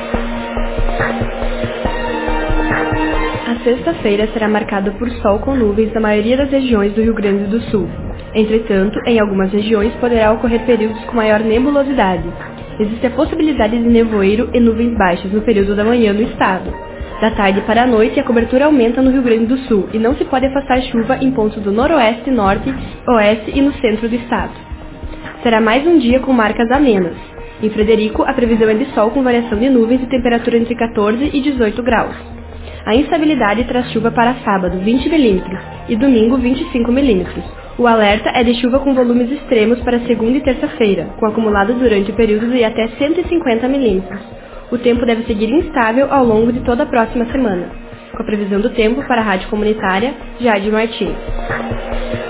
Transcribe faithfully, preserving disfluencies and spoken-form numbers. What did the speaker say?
A sexta-feira será marcada por sol com nuvens na maioria das regiões do Rio Grande do Sul. Entretanto, em algumas regiões poderá ocorrer períodos com maior nebulosidade. Existe a possibilidade de nevoeiro e nuvens baixas no período da manhã no estado. Da tarde para a noite, a cobertura aumenta no Rio Grande do Sul e não se pode afastar chuva em pontos do noroeste, norte, oeste e no centro do estado. Será mais um dia com marcas amenas. Em Frederico, a previsão é de sol com variação de nuvens e temperatura entre quatorze e dezoito graus. A instabilidade traz chuva para sábado, vinte milímetros, e domingo, vinte e cinco milímetros. O alerta é de chuva com volumes extremos para segunda e terça-feira, com acumulado durante o período de até cento e cinquenta milímetros. O tempo deve seguir instável ao longo de toda a próxima semana. Com a previsão do tempo para a Rádio Comunitária, Jade Martins.